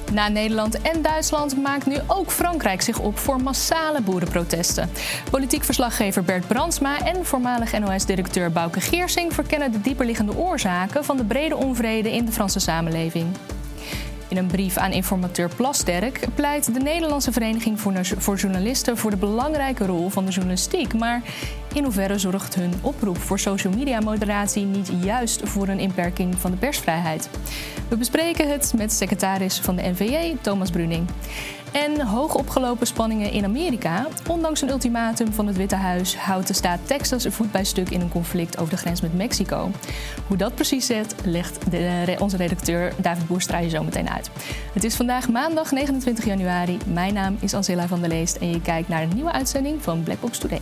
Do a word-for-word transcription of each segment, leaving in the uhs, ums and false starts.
Na Nederland en Duitsland maakt nu ook Frankrijk zich op voor massale boerenprotesten. Politiek verslaggever Bert Brandsma en voormalig N O S-directeur Bouke Geersing verkennen de dieperliggende oorzaken van de brede onvrede in de Franse samenleving. In een brief aan informateur Plasterk pleit de Nederlandse Vereniging voor Journalisten voor de belangrijke rol van de journalistiek. Maar in hoeverre zorgt hun oproep voor social media moderatie niet juist voor een inperking van de persvrijheid? We bespreken het met secretaris van de N V J, Thomas Bruning. En hoogopgelopen spanningen in Amerika. Ondanks een ultimatum van het Witte Huis houdt de staat Texas voet bij stuk in een conflict over de grens met Mexico. Hoe dat precies zit, legt de, onze redacteur David Boerstra je zo meteen uit. Het is vandaag maandag negenentwintig januari. Mijn naam is Ancilla van der Leest en je kijkt naar een nieuwe uitzending van Black Box Today.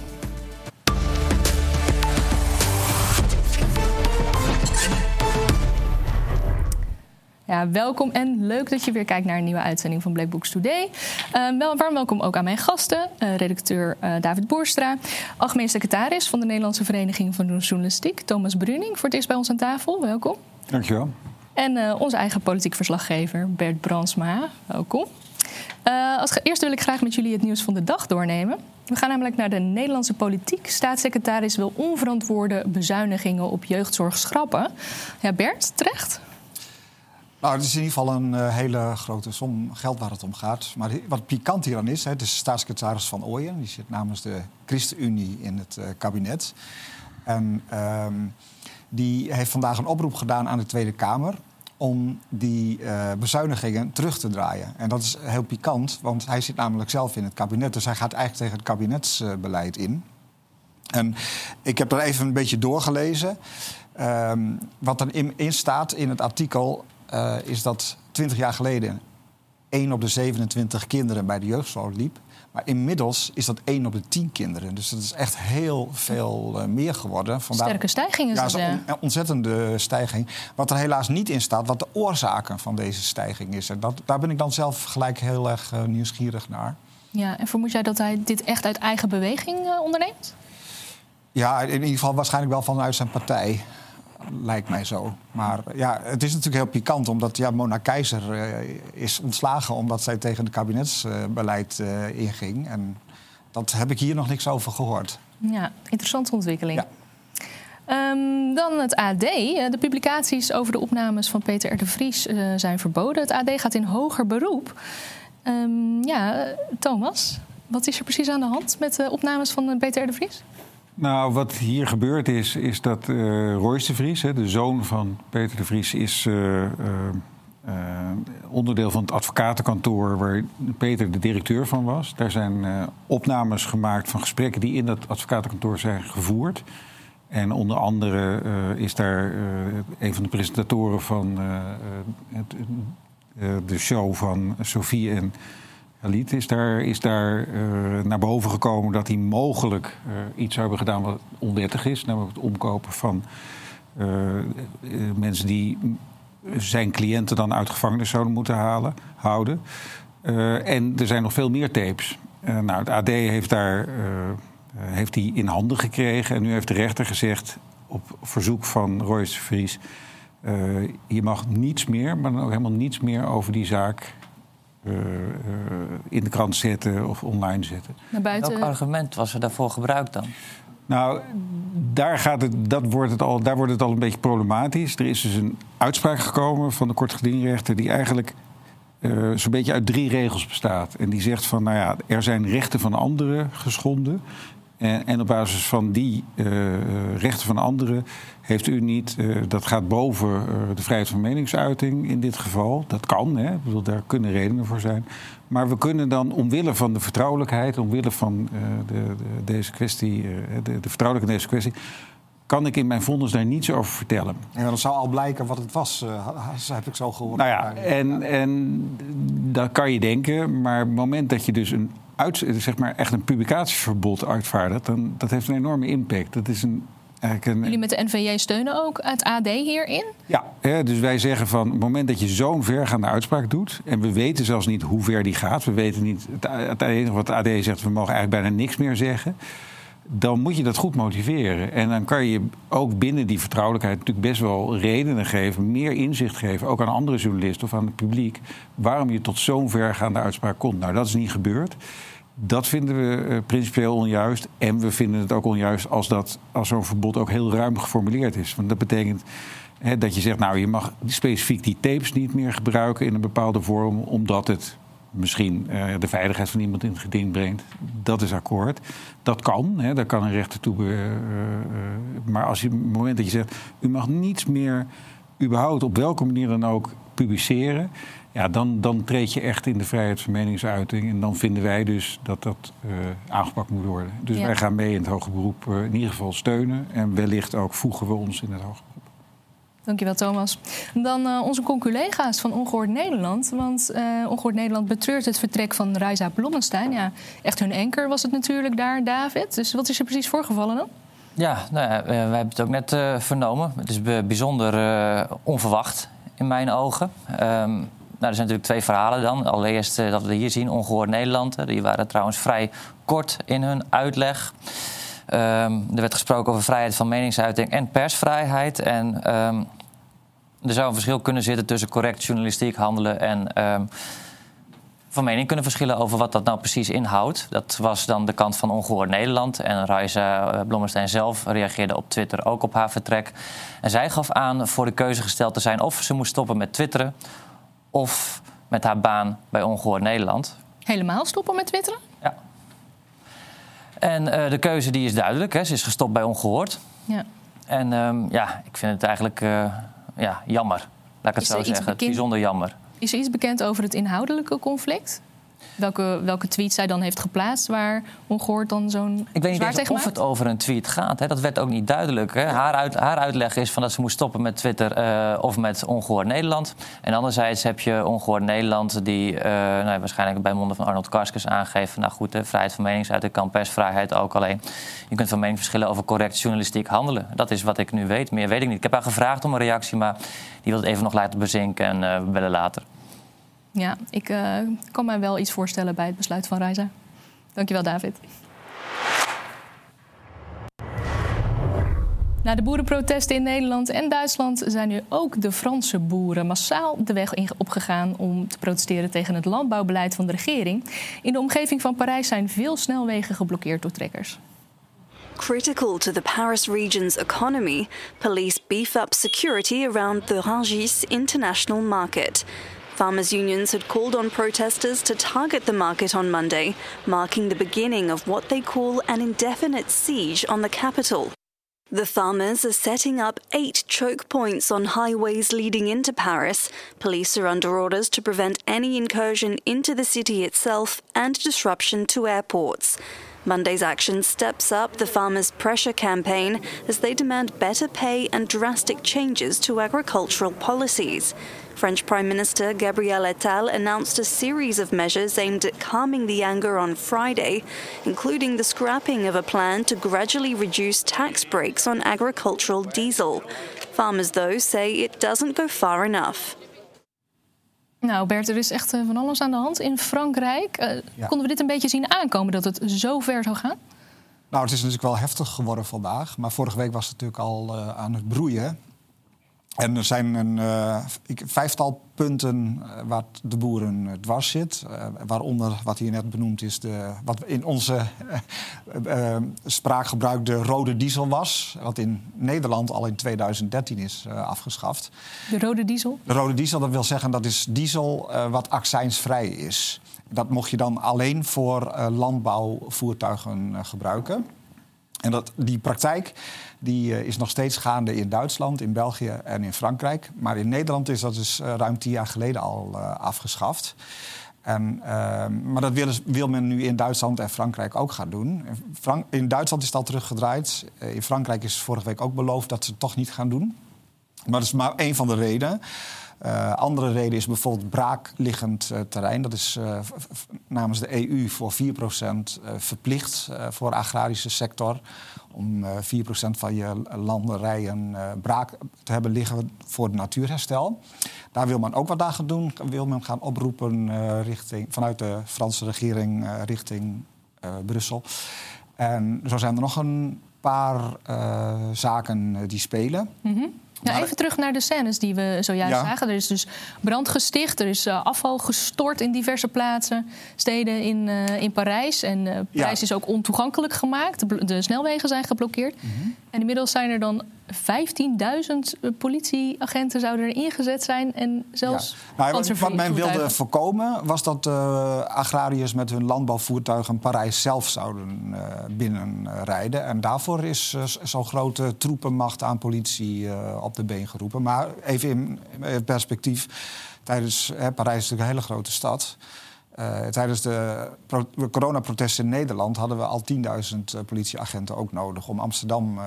Ja, welkom en leuk dat je weer kijkt naar een nieuwe uitzending van Black Box Today. Uh, wel, warm welkom ook aan mijn gasten, uh, redacteur uh, David Boerstra, algemeen secretaris van de Nederlandse Vereniging van Journalistiek, Thomas Bruning, voor het eerst bij ons aan tafel. Welkom. Dankjewel. En uh, onze eigen politiek verslaggever Bert Brandsma. Welkom. Uh, als eerste wil ik graag met jullie het nieuws van de dag doornemen. We gaan namelijk naar de Nederlandse politiek. Staatssecretaris wil onverantwoorde bezuinigingen op jeugdzorg schrappen. Ja, Bert, terecht? Nou, het is in ieder geval een uh, hele grote som geld waar het om gaat. Maar wat pikant hieraan is, hè, het is staatssecretaris Van Ooyen. Die zit namens de ChristenUnie in het uh, kabinet. En uh, die heeft vandaag een oproep gedaan aan de Tweede Kamer om die uh, bezuinigingen terug te draaien. En dat is heel pikant, want hij zit namelijk zelf in het kabinet. Dus hij gaat eigenlijk tegen het kabinetsbeleid in. En ik heb er even een beetje doorgelezen. Uh, wat er in, in staat in het artikel Uh, is dat twintig jaar geleden één op de zevenentwintig kinderen bij de jeugdzorg liep. Maar inmiddels is dat één op de tien kinderen. Dus dat is echt heel veel uh, meer geworden. Vandaar, Sterke stijging is ja, dat, is een on- ontzettende stijging. Wat er helaas niet in staat, wat de oorzaken van deze stijging is. En dat, daar ben ik dan zelf gelijk heel erg uh, nieuwsgierig naar. Ja, en vermoed jij dat hij dit echt uit eigen beweging uh, onderneemt? Ja, in ieder geval waarschijnlijk wel vanuit zijn partij. Lijkt mij zo. Maar ja, het is natuurlijk heel pikant, omdat ja, Mona Keizer uh, is ontslagen omdat zij tegen het kabinetsbeleid uh, inging. En dat heb ik hier nog niks over gehoord. Ja, interessante ontwikkeling. Ja. Um, dan het A D. De publicaties over de opnames van Peter R. de Vries uh, zijn verboden. Het A D gaat in hoger beroep. Um, ja, Thomas, wat is er precies aan de hand met de opnames van Peter R. de Vries? Nou, wat hier gebeurd is, is dat uh, Royce de Vries, hè, de zoon van Peter de Vries, is uh, uh, uh, onderdeel van het advocatenkantoor waar Peter de directeur van was. Daar zijn uh, opnames gemaakt van gesprekken die in dat advocatenkantoor zijn gevoerd. En onder andere uh, is daar uh, een van de presentatoren van uh, het, uh, de show van Sophie en Khalid is daar, is daar uh, naar boven gekomen dat hij mogelijk uh, iets zou hebben gedaan wat onwettig is. Namelijk het omkopen van uh, uh, mensen die zijn cliënten dan uit gevangenis zouden moeten halen, houden. Uh, en er zijn nog veel meer tapes. Uh, nou, het A D heeft daar uh, heeft die in handen gekregen. En nu heeft de rechter gezegd, op verzoek van Royce de Vries, Uh, je mag niets meer, maar dan ook helemaal niets meer over die zaak Uh, uh, in de krant zetten of online zetten. Naar buiten... Welk argument was er daarvoor gebruikt dan? Nou, daar, gaat het, dat wordt het al, daar wordt het al een beetje problematisch. Er is dus een uitspraak gekomen van de kortgedingrechter die eigenlijk uh, zo'n beetje uit drie regels bestaat. En die zegt van, nou ja, er zijn rechten van anderen geschonden. En, en op basis van die uh, rechten van anderen heeft u niet, uh, dat gaat boven uh, de vrijheid van meningsuiting in dit geval. Dat kan, hè? Ik bedoel, daar kunnen redenen voor zijn. Maar we kunnen dan omwille van de vertrouwelijkheid, omwille van uh, de, de, deze kwestie, uh, de, de vertrouwelijkheid in deze kwestie, kan ik in mijn vonnis daar niets over vertellen. Ja, dat zou al blijken wat het was, uh, heb ik zo gehoord. Nou ja, en, en dat kan je denken, maar op het moment dat je dus een Uit, zeg maar echt een publicatieverbod uitvaardigt, dan dat heeft een enorme impact. Dat is een, eigenlijk een... Jullie met de N V J steunen ook het A D hierin? Ja, hè, dus wij zeggen van op het moment dat je zo'n vergaande uitspraak doet, en we weten zelfs niet hoe ver die gaat, we weten niet, het, het enige wat het A D zegt, we mogen eigenlijk bijna niks meer zeggen. dan moet je dat goed motiveren. En dan kan je ook binnen die vertrouwelijkheid natuurlijk best wel redenen geven, meer inzicht geven, ook aan andere journalisten of aan het publiek, waarom je tot zo'n vergaande uitspraak komt. Nou, dat is niet gebeurd. Dat vinden we uh, principieel onjuist. En we vinden het ook onjuist als, dat, als zo'n verbod ook heel ruim geformuleerd is. Want dat betekent hè, dat je zegt, nou, je mag specifiek die tapes niet meer gebruiken in een bepaalde vorm, omdat het misschien uh, de veiligheid van iemand in het geding brengt. Dat is akkoord. Dat kan, hè, daar kan een rechter toe. Uh, uh, maar als je, op het moment dat je zegt, u mag niets meer überhaupt op welke manier dan ook publiceren, ja, dan, dan treed je echt in de vrijheid van meningsuiting. En dan vinden wij dus dat dat uh, aangepakt moet worden. Dus ja. wij gaan mee in het hoger beroep uh, in ieder geval steunen. En wellicht ook voegen we ons in het hoger beroep. Dankjewel, Thomas. Dan uh, onze conculega's van Ongehoord Nederland. Want uh, Ongehoord Nederland betreurt het vertrek van Raisa Blommestein. Ja, echt hun anker was het natuurlijk daar, David. Dus wat is er precies voorgevallen dan? Ja, nou ja, wij hebben het ook net uh, vernomen. Het is bijzonder uh, onverwacht in mijn ogen. Um, Nou, er zijn natuurlijk twee verhalen dan. Allereerst uh, dat we hier zien, Ongehoord Nederland. Uh, die waren trouwens vrij kort in hun uitleg. Um, er werd gesproken over vrijheid van meningsuiting en persvrijheid. En um, er zou een verschil kunnen zitten tussen correct journalistiek handelen en um, van mening kunnen verschillen over wat dat nou precies inhoudt. Dat was dan de kant van Ongehoord Nederland. En Raisa Blommestein zelf reageerde op Twitter ook op haar vertrek. En zij gaf aan voor de keuze gesteld te zijn of ze moest stoppen met twitteren of met haar baan bij Ongehoord Nederland. Helemaal stoppen met twitteren? Ja. En uh, de keuze die is duidelijk. Hè. Ze is gestopt bij Ongehoord. Ja. En um, ja, ik vind het eigenlijk uh, ja, jammer. Laat ik het zo zeggen. Bekend... Bijzonder jammer. Is er iets bekend over het inhoudelijke conflict? Welke, welke tweet zij dan heeft geplaatst waar Ongehoord dan zo'n Ik weet niet eens of maakt? het over een tweet gaat. Hè. Dat werd ook niet duidelijk. Hè. Haar, uit, haar uitleg is van dat ze moest stoppen met Twitter uh, of met Ongehoord Nederland. En anderzijds heb je Ongehoord Nederland die uh, nou, waarschijnlijk bij monden van Arnold Karskens aangeeft, nou goed, de vrijheid van meningsuiting kan, persvrijheid ook, alleen je kunt van mening verschillen over correct journalistiek handelen. Dat is wat ik nu weet. Meer weet ik niet. Ik heb haar gevraagd om een reactie, maar die wil het even nog laten bezinken en uh, we bellen later. Ja, ik uh, kan mij wel iets voorstellen bij het besluit van Raisa. Dankjewel, David. Na de boerenprotesten in Nederland en Duitsland zijn nu ook de Franse boeren massaal de weg opgegaan om te protesteren tegen het landbouwbeleid van de regering. In de omgeving van Parijs zijn veel snelwegen geblokkeerd door trekkers. Critical to the Paris region's economy, police beef up security around the Rungis International Market. Farmers' unions had called on protesters to target the market on Monday, marking the beginning of what they call an indefinite siege on the capital. The farmers are setting up eight choke points on highways leading into Paris. Police are under orders to prevent any incursion into the city itself and disruption to airports. Monday's action steps up the farmers' pressure campaign as they demand better pay and drastic changes to agricultural policies. French Prime Minister Gabriel Attal announced a series of measures aimed at calming the anger on Friday, including the scrapping of a plan to gradually reduce tax breaks on agricultural diesel. Farmers, though, say it doesn't go far enough. Nou Bert, er is echt van alles aan de hand in Frankrijk. Uh, ja. Konden we dit een beetje zien aankomen dat het zo ver zou gaan? Nou, het is natuurlijk wel heftig geworden vandaag. Maar vorige week was het natuurlijk al uh, aan het broeien. En er zijn een uh, vijftal punten uh, waar de boeren uh, dwars zit. Uh, waaronder, wat hier net benoemd is, de, wat in onze uh, uh, spraakgebruik de rode diesel was. Wat in Nederland al in tweeduizend dertien is uh, afgeschaft. De rode diesel? De rode diesel, dat wil zeggen dat is diesel uh, wat accijnsvrij is. Dat mocht je dan alleen voor uh, landbouwvoertuigen uh, gebruiken. En dat, die praktijk die, uh, is nog steeds gaande in Duitsland, in België en in Frankrijk. Maar in Nederland is dat dus uh, ruim tien jaar geleden al uh, afgeschaft. En, uh, maar dat wil, wil men nu in Duitsland en Frankrijk ook gaan doen. In, Frank- in Duitsland is het al teruggedraaid. Uh, in Frankrijk is vorige week ook beloofd dat ze het toch niet gaan doen. Maar dat is maar één van de redenen. Uh, andere reden is bijvoorbeeld braakliggend uh, terrein. Dat is uh, f- f- namens de E U voor vier procent uh, verplicht uh, voor de agrarische sector. Om uh, vier procent van je landerijen uh, braak te hebben liggen voor het natuurherstel. Daar wil men ook wat aan gaan doen. Wil men gaan oproepen uh, richting, vanuit de Franse regering uh, richting uh, Brussel. En zo zijn er nog een paar uh, zaken die spelen. Mm-hmm. Nou, even terug naar de scènes die we zojuist ja. zagen. Er is dus brand gesticht, er is uh, afval gestort in diverse plaatsen, steden in, uh, in Parijs. En uh, Parijs ja. is ook ontoegankelijk gemaakt. De, de snelwegen zijn geblokkeerd. Mm-hmm. En inmiddels zijn er dan vijftienduizend politieagenten zouden er ingezet zijn. En zelfs ja. nou, wat men wilde voorkomen was dat uh, agrariërs met hun landbouwvoertuigen Parijs zelf zouden uh, binnenrijden. En daarvoor is uh, zo'n grote troepenmacht aan politie uh, op de been geroepen. Maar even in, in perspectief, tijdens uh, Parijs is natuurlijk een hele grote stad. Uh, tijdens de pro- coronaprotesten in Nederland hadden we al tienduizend uh, politieagenten ook nodig om Amsterdam uh,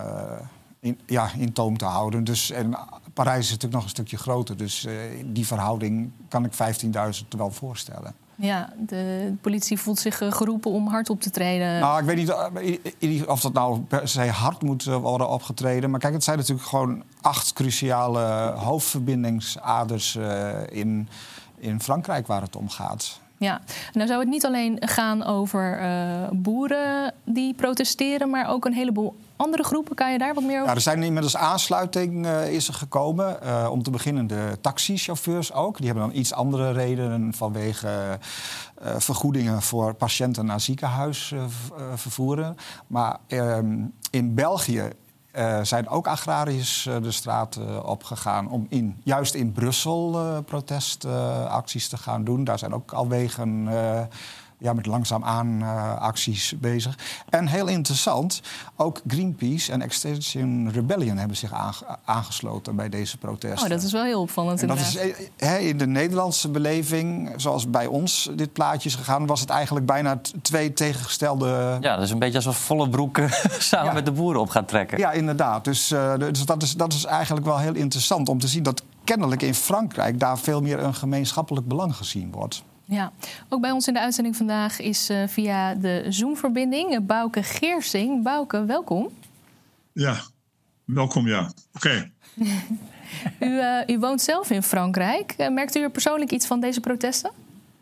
in, ja, in toom te houden. Dus, en Parijs is natuurlijk nog een stukje groter, dus uh, die verhouding kan ik vijftienduizend wel voorstellen. Ja, de politie voelt zich geroepen om hard op te treden. Nou, ik weet niet of dat nou per se hard moet worden opgetreden. Maar kijk, het zijn natuurlijk gewoon acht cruciale hoofdverbindingsaders uh, in, in Frankrijk waar het om gaat. Ja, nou zou het niet alleen gaan over uh, boeren die protesteren, maar ook een heleboel andere groepen. Kan je daar wat meer over? Ja, er zijn inmiddels aansluiting uh, is er gekomen. Uh, om te beginnen de taxichauffeurs ook. Die hebben dan iets andere redenen vanwege uh, vergoedingen voor patiënten naar ziekenhuis uh, vervoeren. Maar uh, in België Uh, zijn ook agrariërs uh, de straat uh, opgegaan om in, juist in Brussel uh, protestacties uh, te gaan doen. Daar zijn ook al wegen uh, ja, met langzaamaan uh, acties bezig. En heel interessant, ook Greenpeace en Extinction Rebellion hebben zich aange- aangesloten bij deze protesten. Oh, dat is wel heel opvallend. En dat is, he, in de Nederlandse beleving, zoals bij ons dit plaatje is gegaan, was het eigenlijk bijna t- twee tegengestelde. Ja, dat is een beetje alsof volle broeken samen ja. met de boeren op gaat trekken. Ja, inderdaad. Dus, uh, dus dat, is, dat is eigenlijk wel heel interessant om te zien dat kennelijk in Frankrijk daar veel meer een gemeenschappelijk belang gezien wordt. Ja, ook bij ons in de uitzending vandaag is uh, via de Zoom-verbinding Bouke Geersing. Bouke, welkom. Ja, welkom, ja. Oké. Okay. u, uh, u woont zelf in Frankrijk. Uh, merkt u er persoonlijk iets van deze protesten?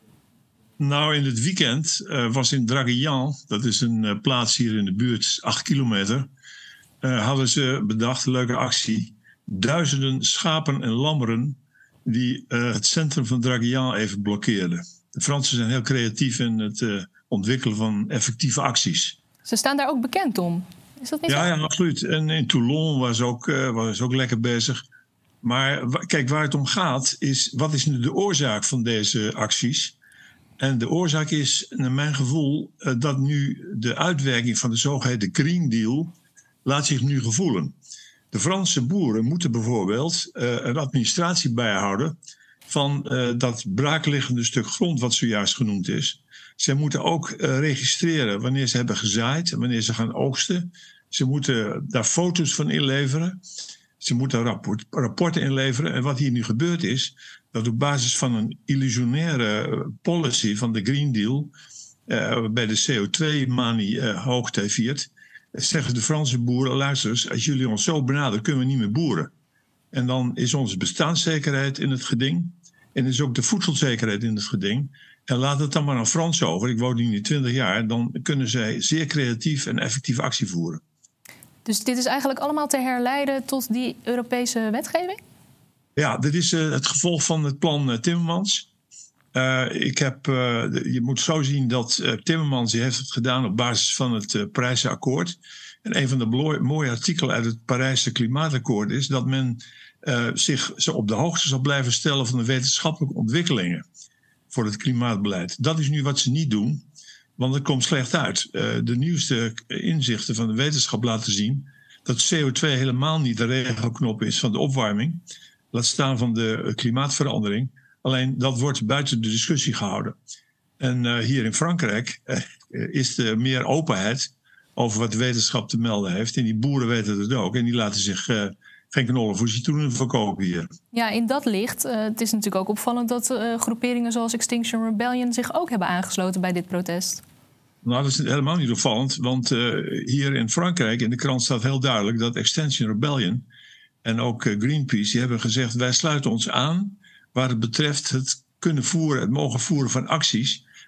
Nou, in het weekend uh, was in Draguignan, dat is een uh, plaats hier in de buurt, acht kilometer, uh, hadden ze bedacht, leuke actie, duizenden schapen en lammeren die uh, het centrum van Draguignan even blokkeerden. De Fransen zijn heel creatief in het uh, ontwikkelen van effectieve acties. Ze staan daar ook bekend om. Is dat niet ja, zo? Ja, absoluut. En in Toulon was ook, uh, was ook lekker bezig. Maar w- kijk, waar het om gaat is, wat is nu de oorzaak van deze acties? En de oorzaak is, naar mijn gevoel, uh, dat nu de uitwerking van de zogeheten Green Deal laat zich nu gevoelen. De Franse boeren moeten bijvoorbeeld uh, een administratie bijhouden van uh, dat braakliggende stuk grond wat zojuist genoemd is. Ze moeten ook uh, registreren wanneer ze hebben gezaaid en wanneer ze gaan oogsten. Ze moeten daar foto's van inleveren. Ze moeten rapport, rapporten inleveren. En wat hier nu gebeurd is, dat op basis van een illusionaire policy van de Green Deal, uh, waarbij de C O twee manie uh, hoogtij viert, zeggen de Franse boeren, luister eens, als jullie ons zo benaderen, kunnen we niet meer boeren. En dan is onze bestaanszekerheid in het geding. En is ook de voedselzekerheid in het geding. En laat het dan maar aan Frans over. Ik woon hier nu twintig jaar. Dan kunnen zij zeer creatief en effectief actie voeren. Dus dit is eigenlijk allemaal te herleiden tot die Europese wetgeving? Ja, dit is uh, het gevolg van het plan uh, Timmermans. Uh, ik heb, uh, je moet zo zien dat uh, Timmermans die heeft het gedaan op basis van het uh, Parijse akkoord. En een van de blo- mooie artikelen uit het Parijse klimaatakkoord is dat men uh, zich zo op de hoogte zal blijven stellen van de wetenschappelijke ontwikkelingen voor het klimaatbeleid. Dat is nu wat ze niet doen, want het komt slecht uit. Uh, de nieuwste inzichten van de wetenschap laten zien dat C O twee helemaal niet de regelknop is van de opwarming, laat staan van de uh, klimaatverandering. Alleen dat wordt buiten de discussie gehouden. En uh, hier in Frankrijk uh, is er meer openheid over wat de wetenschap te melden heeft. En die boeren weten het ook. En die laten zich uh, geen knollen voor citroenen verkopen hier. Ja, in dat licht. Uh, het is natuurlijk ook opvallend dat uh, groeperingen zoals Extinction Rebellion zich ook hebben aangesloten bij dit protest. Nou, dat is helemaal niet opvallend. Want uh, hier in Frankrijk, in de krant staat heel duidelijk dat Extinction Rebellion en ook uh, Greenpeace, die hebben gezegd, wij sluiten ons aan waar het betreft het kunnen voeren, het mogen voeren van acties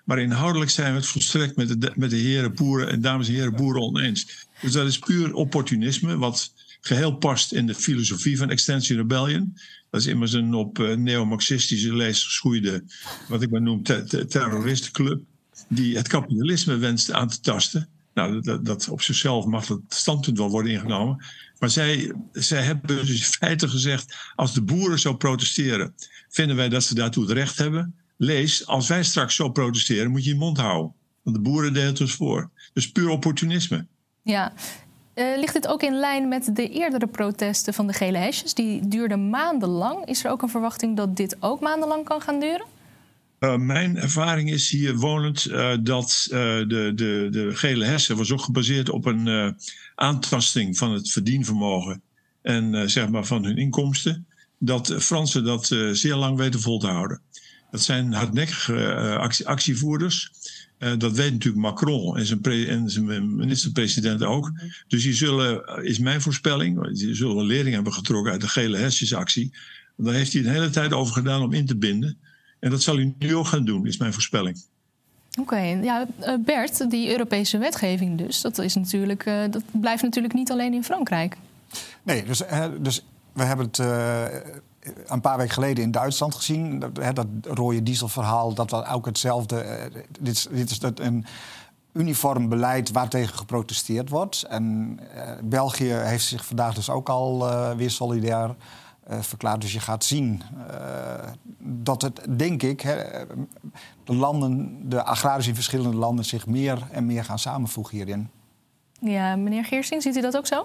Maar inhoudelijk zijn we het volstrekt met de, met de heren boeren en dames en heren boeren oneens. Dus dat is puur opportunisme, wat geheel past in de filosofie van Extinction Rebellion. Dat is immers een op uh, neo-marxistische lees geschoeide, wat ik maar noem, te- te- terroristenclub, die het kapitalisme wenst aan te tasten. Nou, dat, dat op zichzelf mag dat standpunt wel worden ingenomen. Maar zij, zij hebben dus in feite gezegd, als de boeren zo protesteren, vinden wij dat ze daartoe het recht hebben. Lees, als wij straks zo protesteren, moet je je mond houden. Want de boeren deden het ons voor. Dus puur opportunisme. Ja. Uh, ligt dit ook in lijn met de eerdere protesten van de gele hesjes? Die duurden maandenlang. Is er ook een verwachting dat dit ook maandenlang kan gaan duren? Uh, mijn ervaring is hier wonend uh, dat uh, de, de, de gele hessen was ook gebaseerd op een uh, aantasting van het verdienvermogen en uh, zeg maar van hun inkomsten. Dat uh, Fransen dat uh, zeer lang weten vol te houden. Dat zijn hardnekkige uh, actie, actievoerders. Uh, dat weet natuurlijk Macron en zijn, pre- en zijn minister-president ook. Dus die zullen, is mijn voorspelling, die zullen een lering hebben getrokken uit de gele hesjesactie. Daar heeft hij een hele tijd over gedaan om in te binden. En dat zal hij nu ook gaan doen, is mijn voorspelling. Oké, okay, ja, Bert, die Europese wetgeving dus, dat, is natuurlijk, uh, dat blijft natuurlijk niet alleen in Frankrijk. Nee, dus, uh, dus we hebben het uh, een paar weken geleden in Duitsland gezien. Dat, uh, dat rode dieselverhaal, dat was ook hetzelfde. Uh, dit, is, dit is dat een uniform beleid waartegen geprotesteerd wordt. En uh, België heeft zich vandaag dus ook al uh, weer solidair Uh, verklaard. Dus je gaat zien uh, dat het, denk ik, hè, de landen, de agrariërs in verschillende landen zich meer en meer gaan samenvoegen hierin. Ja, meneer Geersing, ziet u dat ook zo?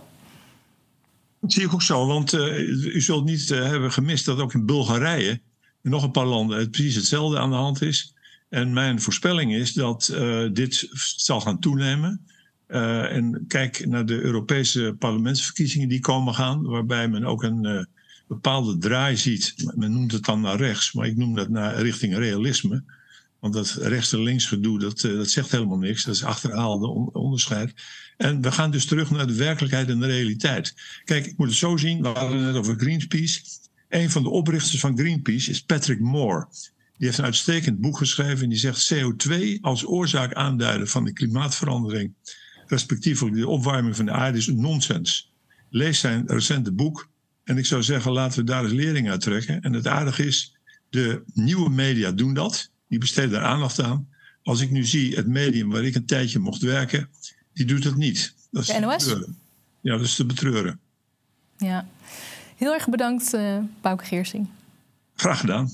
Dat zie ik ook zo, want uh, u zult niet uh, hebben gemist dat ook in Bulgarije en nog een paar landen het precies hetzelfde aan de hand is. En mijn voorspelling is dat uh, dit zal gaan toenemen. Uh, en kijk naar de Europese parlementsverkiezingen die komen gaan, waarbij men ook een uh, bepaalde draai ziet. Men noemt het dan naar rechts, maar ik noem dat naar richting realisme. Want dat rechts- en links gedoe, dat, uh, dat zegt helemaal niks. Dat is achterhaalde on- onderscheid. En we gaan dus terug naar de werkelijkheid en de realiteit. Kijk, ik moet het zo zien, we hadden het net over Greenpeace. Een van de oprichters van Greenpeace is Patrick Moore. Die heeft een uitstekend boek geschreven en die zegt C O twee als oorzaak aanduiden van de klimaatverandering, respectievelijk de opwarming van de aarde, is nonsens. Lees zijn recente boek en ik zou zeggen, laten we daar eens lering uit trekken. En het aardige is, de nieuwe media doen dat. Die besteden daar aandacht aan. Als ik nu zie, het medium waar ik een tijdje mocht werken, die doet het niet. Dat is de N O S? te betreuren. Ja, dat is te betreuren. Ja. Heel erg bedankt, uh, Bouke Geersing. Graag gedaan.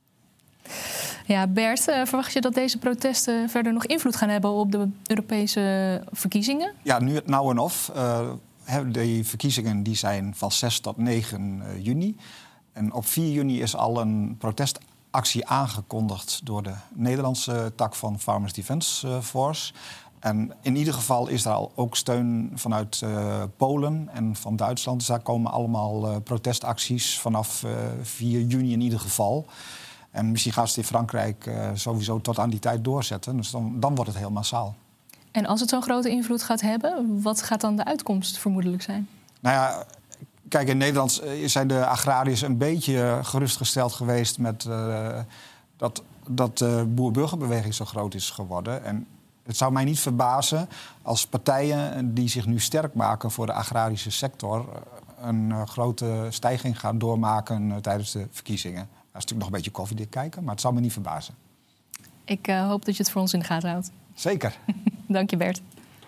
Ja, Bert, uh, verwacht je dat deze protesten verder nog invloed gaan hebben op de Europese verkiezingen? Ja, nu het nou en of. Uh, de verkiezingen die zijn van zes tot negen juni. En op vier juni is al een protestactie aangekondigd door de Nederlandse tak van Farmers Defence Force. En in ieder geval is er al ook steun vanuit uh, Polen en van Duitsland. Dus daar komen allemaal uh, protestacties vanaf uh, vier juni in ieder geval. En misschien gaan ze het in Frankrijk uh, sowieso tot aan die tijd doorzetten. Dus dan, dan wordt het heel massaal. En als het zo'n grote invloed gaat hebben, wat gaat dan de uitkomst vermoedelijk zijn? Nou ja, kijk, in Nederland zijn de agrariërs een beetje gerustgesteld geweest met uh, dat, dat de boer-burgerbeweging zo groot is geworden. En het zou mij niet verbazen als partijen die zich nu sterk maken voor de agrarische sector een uh, grote stijging gaan doormaken uh, tijdens de verkiezingen. Dat is natuurlijk nog een beetje koffiedik kijken, maar het zou me niet verbazen. Ik uh, hoop dat je het voor ons in de gaten houdt. Zeker. Dank je, Bert.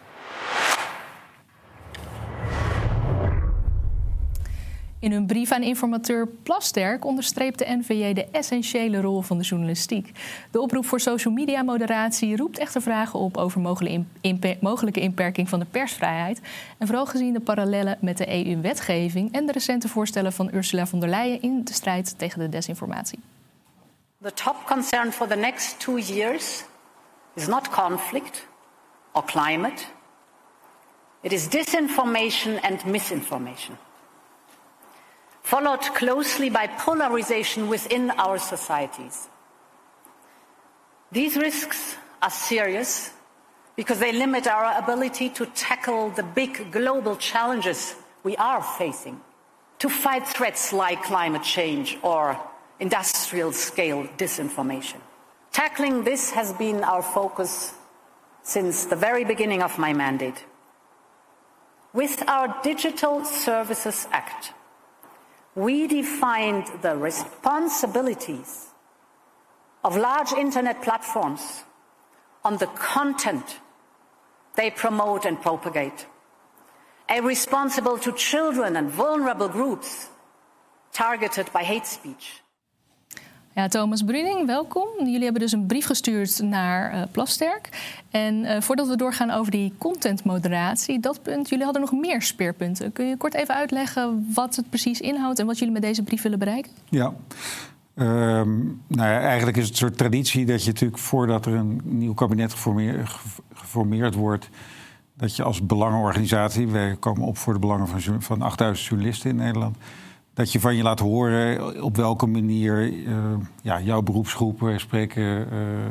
In hun brief aan informateur Plasterk onderstreept de N V J de essentiële rol van de journalistiek. De oproep voor social media moderatie roept echter vragen op over mogelijke inperking van de persvrijheid. En vooral gezien de parallellen met de E U-wetgeving en de recente voorstellen van Ursula von der Leyen in de strijd tegen de desinformatie. The top concern for the next two years is not conflict or climate. It is disinformation and misinformation, followed closely by polarization within our societies. These risks are serious because they limit our ability to tackle the big global challenges we are facing, to fight threats like climate change or industrial-scale disinformation. Tackling this has been our focus since the very beginning of my mandate. With our Digital Services Act, we defined the responsibilities of large internet platforms on the content they promote and propagate. A responsible to children and vulnerable groups targeted by hate speech. Ja, Thomas Bruning, welkom. Jullie hebben dus een brief gestuurd naar uh, Plasterk. En uh, voordat we doorgaan over die contentmoderatie, dat punt, jullie hadden nog meer speerpunten. Kun je kort even uitleggen wat het precies inhoudt en wat jullie met deze brief willen bereiken? Ja. Um, nou ja, eigenlijk is het een soort traditie dat je natuurlijk voordat er een nieuw kabinet geformeerd, geformeerd wordt, dat je als belangenorganisatie, wij komen op voor de belangen van, van achtduizend journalisten in Nederland, dat je van je laat horen op welke manier uh, ja, jouw beroepsgroep, wij spreken, uh,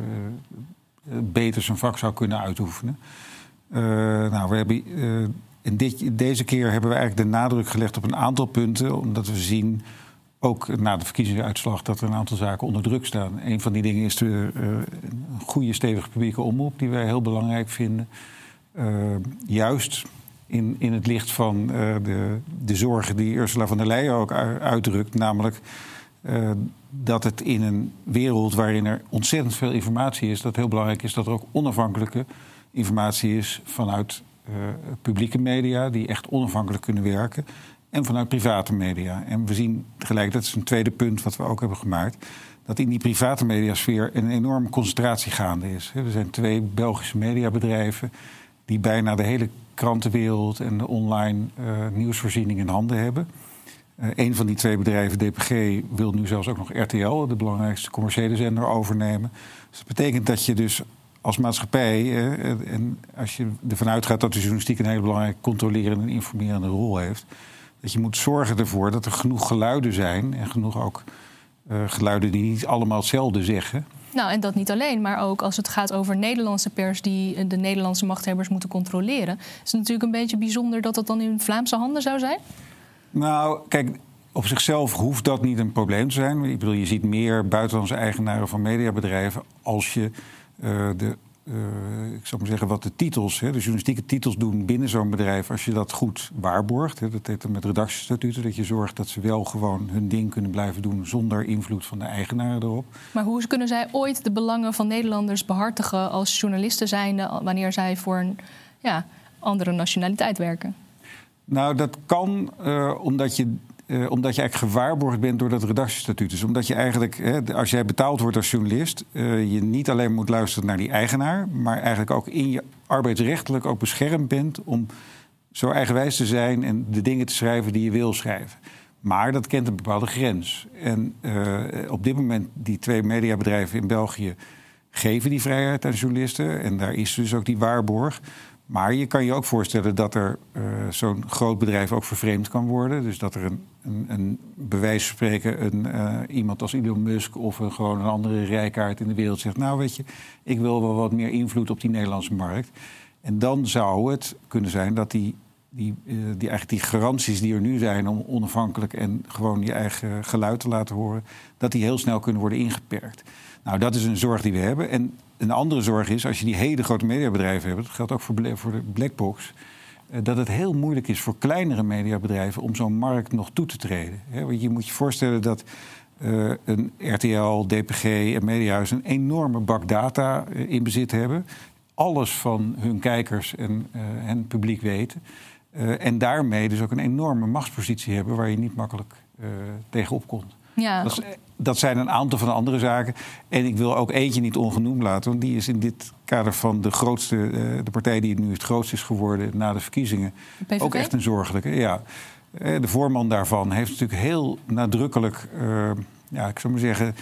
uh, beter zijn vak zou kunnen uitoefenen. Uh, nou, we hebben, uh, in dit, deze keer hebben we eigenlijk de nadruk gelegd op een aantal punten, omdat we zien, ook na de verkiezingsuitslag, dat er een aantal zaken onder druk staan. Een van die dingen is de uh, een goede, stevige publieke omroep, die wij heel belangrijk vinden. Uh, juist in, in het licht van uh, de, de zorgen die Ursula von der Leyen ook uitdrukt, namelijk uh, dat het in een wereld waarin er ontzettend veel informatie is, dat het heel belangrijk is dat er ook onafhankelijke informatie is vanuit uh, publieke media, die echt onafhankelijk kunnen werken, en vanuit private media. En we zien tegelijk, dat is een tweede punt wat we ook hebben gemaakt, dat in die private mediasfeer een enorme concentratie gaande is. Er zijn twee Belgische mediabedrijven die bijna de hele krantenwereld en de online uh, nieuwsvoorziening in handen hebben. Uh, een van die twee bedrijven, D P G, wil nu zelfs ook nog R T L, de belangrijkste commerciële zender, overnemen. Dus dat betekent dat je dus als maatschappij, uh, en als je ervan uitgaat dat de journalistiek een hele belangrijke controlerende en informerende rol heeft, dat je moet zorgen ervoor dat er genoeg geluiden zijn en genoeg ook uh, geluiden die niet allemaal hetzelfde zeggen. Nou, en dat niet alleen, maar ook als het gaat over Nederlandse pers die de Nederlandse machthebbers moeten controleren. Is het natuurlijk een beetje bijzonder dat dat dan in Vlaamse handen zou zijn? Nou, kijk, op zichzelf hoeft dat niet een probleem te zijn. Ik bedoel, je ziet meer buitenlandse eigenaren van mediabedrijven als je uh, de, uh, ik zou maar zeggen, wat de titels, hè, de journalistieke titels doen binnen zo'n bedrijf, als je dat goed waarborgt. Hè, dat heet dan met redactiestatuten, dat je zorgt dat ze wel gewoon hun ding kunnen blijven doen zonder invloed van de eigenaren erop. Maar hoe kunnen zij ooit de belangen van Nederlanders behartigen als journalisten zijnde, wanneer zij voor een ja, andere nationaliteit werken? Nou, dat kan uh, omdat je Uh, omdat je eigenlijk gewaarborgd bent door dat redactiestatuut. Dus omdat je eigenlijk, hè, als jij betaald wordt als journalist, Uh, je niet alleen moet luisteren naar die eigenaar, maar eigenlijk ook in je arbeidsrechtelijk ook beschermd bent om zo eigenwijs te zijn en de dingen te schrijven die je wil schrijven. Maar dat kent een bepaalde grens. En uh, op dit moment, die twee mediabedrijven in België geven die vrijheid aan journalisten. En daar is dus ook die waarborg. Maar je kan je ook voorstellen dat er uh, zo'n groot bedrijf ook vervreemd kan worden. Dus dat er een, een, een bij wijze van spreken een, uh, iemand als Elon Musk of een, gewoon een andere rijkaard in de wereld zegt, nou weet je, ik wil wel wat meer invloed op die Nederlandse markt. En dan zou het kunnen zijn dat die, die, uh, die, eigenlijk die garanties die er nu zijn om onafhankelijk en gewoon je eigen geluid te laten horen, dat die heel snel kunnen worden ingeperkt. Nou, dat is een zorg die we hebben. En een andere zorg is, als je die hele grote mediabedrijven hebt, dat geldt ook voor, voor de Blackbox, dat het heel moeilijk is voor kleinere mediabedrijven om zo'n markt nog toe te treden. Want je moet je voorstellen dat uh, een R T L, D P G en Mediahuis een enorme bak data in bezit hebben. Alles van hun kijkers en, uh, en publiek weten. Uh, en daarmee dus ook een enorme machtspositie hebben waar je niet makkelijk uh, tegenop komt. Ja. Dat, is, dat zijn een aantal van de andere zaken. En ik wil ook eentje niet ongenoemd laten, want die is in dit kader van de grootste, uh, de partij die nu het grootst is geworden na de verkiezingen, ook echt een zorgelijke. Ja. Uh, de voorman daarvan heeft natuurlijk heel nadrukkelijk, uh, ja, ik zou maar zeggen,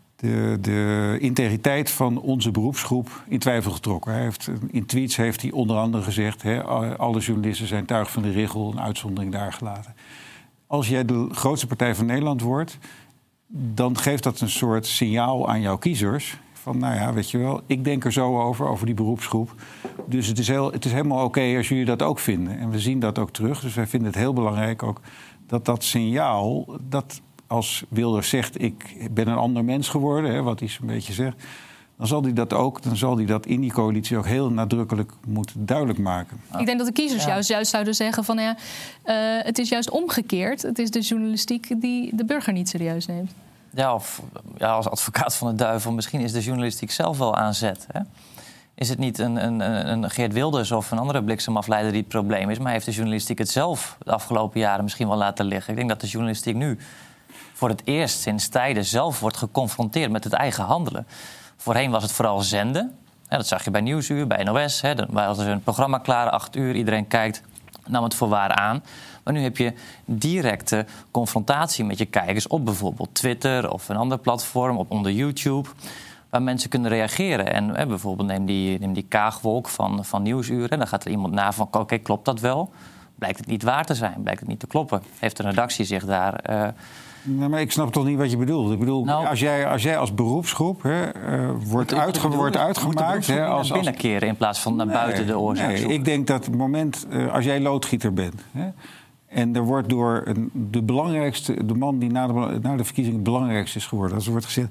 de, de integriteit van onze beroepsgroep in twijfel getrokken. Hij heeft, in tweets heeft hij onder andere gezegd, hè, alle journalisten zijn tuig van de regel, een uitzondering daar gelaten. Als jij de grootste partij van Nederland wordt, dan geeft dat een soort signaal aan jouw kiezers. Van, nou ja, weet je wel, ik denk er zo over, over die beroepsgroep. Dus het is, heel, het is helemaal oké okay als jullie dat ook vinden. En we zien dat ook terug. Dus wij vinden het heel belangrijk ook dat dat signaal, dat als Wilders zegt, ik ben een ander mens geworden, hè, wat hij zo'n beetje zegt, dan zal hij dat ook, dan zal hij dat in die coalitie ook heel nadrukkelijk moeten duidelijk maken. Ik denk dat de kiezers Ja. juist, juist zouden zeggen van ja, uh, het is juist omgekeerd. Het is de journalistiek die de burger niet serieus neemt. Ja, of ja, als advocaat van de duivel, misschien is de journalistiek zelf wel aan zet. Hè? Is het niet een, een, een Geert Wilders of een andere bliksemafleider die het probleem is, maar heeft de journalistiek het zelf de afgelopen jaren misschien wel laten liggen? Ik denk dat de journalistiek nu voor het eerst sinds tijden zelf wordt geconfronteerd met het eigen handelen. Voorheen was het vooral zenden. Ja, dat zag je bij Nieuwsuur, bij N O S. Hè. Dan hadden ze een programma klaar, acht uur, iedereen kijkt, nam het voor waar aan. Maar nu heb je directe confrontatie met je kijkers op bijvoorbeeld Twitter of een ander platform, op onder YouTube, waar mensen kunnen reageren. En hè, bijvoorbeeld neem die, neem die kaagwolk van, van Nieuwsuur. En dan gaat er iemand na van, oké, okay, klopt dat wel? Blijkt het niet waar te zijn? Blijkt het niet te kloppen? Heeft de redactie zich daar... Uh, Nee, maar ik snap toch niet wat je bedoelt. Ik bedoel, nou, als, jij, als jij als beroepsgroep hè, uh, wordt, ik, uitge, bedoel, wordt uitgemaakt... Hè, als, als binnenkeren in plaats van naar nee, buiten de oorzaak nee, zoeken. ik denk dat het moment, uh, als jij loodgieter bent... Hè, en er wordt door een, de belangrijkste, de man die na de, na de verkiezing het belangrijkste is geworden... als er wordt gezegd,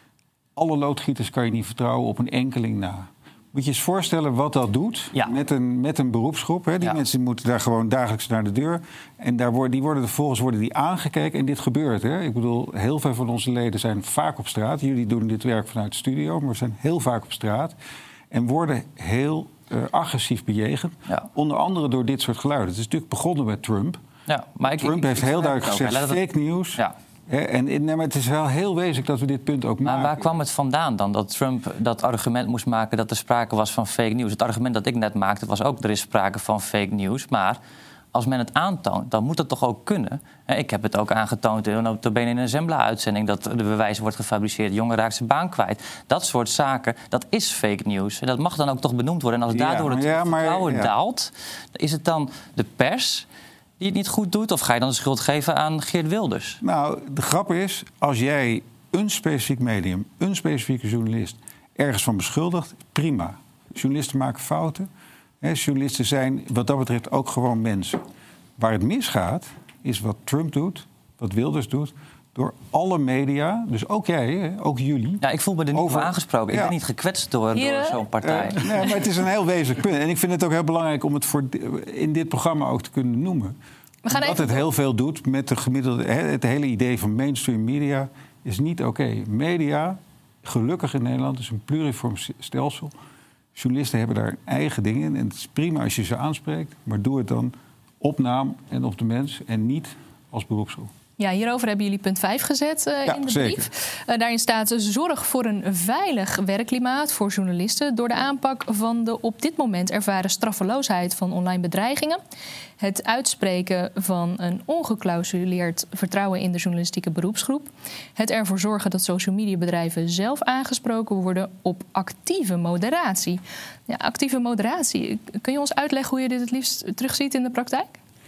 alle loodgieters kan je niet vertrouwen op een enkeling na... Moet je eens voorstellen wat dat doet ja. met, een, met een beroepsgroep. Hè? Die ja. mensen moeten daar gewoon dagelijks naar de deur. En daar worden, die worden vervolgens worden die aangekeken. En dit gebeurt. Hè? Ik bedoel, heel veel van onze leden zijn vaak op straat. Jullie doen dit werk vanuit de studio, maar we zijn heel vaak op straat. En worden heel uh, agressief bejegend. Ja. Onder andere door dit soort geluiden. Het is natuurlijk begonnen met Trump. Ja, maar ik, Trump ik, heeft ik, heel ik duidelijk gezegd, ook, fake nieuws... Ja. He, en, nee, maar het is wel heel wezenlijk dat we dit punt ook maar maken. Maar waar kwam het vandaan dan? Dat Trump dat argument moest maken dat er sprake was van fake nieuws. Het argument dat ik net maakte was ook, er is sprake van fake nieuws. Maar als men het aantoont, dan moet het toch ook kunnen. Ik heb het ook aangetoond notabene in een Zembla-uitzending... dat de bewijs wordt gefabriceerd, de jongen raakt zijn baan kwijt. Dat soort zaken, dat is fake nieuws. En dat mag dan ook toch benoemd worden. En als daardoor het ja, maar, vertrouwen ja. daalt, is het dan de pers... die het niet goed doet? Of ga je dan de schuld geven aan Geert Wilders? Nou, de grap is, als jij een specifiek medium, een specifieke journalist... ergens van beschuldigt, prima. Journalisten maken fouten. Hè, journalisten zijn wat dat betreft ook gewoon mensen. Waar het misgaat, is wat Trump doet, wat Wilders doet... door alle media, dus ook jij, hè, ook jullie... Ja, ik voel me er niet over aangesproken. Ik ja. ben niet gekwetst door, door zo'n partij. Uh, nee, maar het is een heel wezenlijk punt. En ik vind het ook heel belangrijk om het voor in dit programma ook te kunnen noemen. We gaan Omdat even... het heel veel doet met de gemiddelde... Het hele idee van mainstream media is niet oké. Okay. Media, gelukkig in Nederland, is een pluriform stelsel. Journalisten hebben daar eigen dingen in. En het is prima als je ze aanspreekt. Maar doe het dan op naam en op de mens en niet als beroepsgroep. Ja, hierover hebben jullie punt vijf gezet uh, ja, in de zeker. brief. Uh, daarin staat: zorg voor een veilig werkklimaat voor journalisten door de aanpak van de op dit moment ervaren straffeloosheid van online bedreigingen. Het uitspreken van een ongeclausuleerd vertrouwen in de journalistieke beroepsgroep. Het ervoor zorgen dat social media bedrijven zelf aangesproken worden op actieve moderatie. Ja, actieve moderatie. Kun je ons uitleggen hoe je dit het liefst terugziet in de praktijk?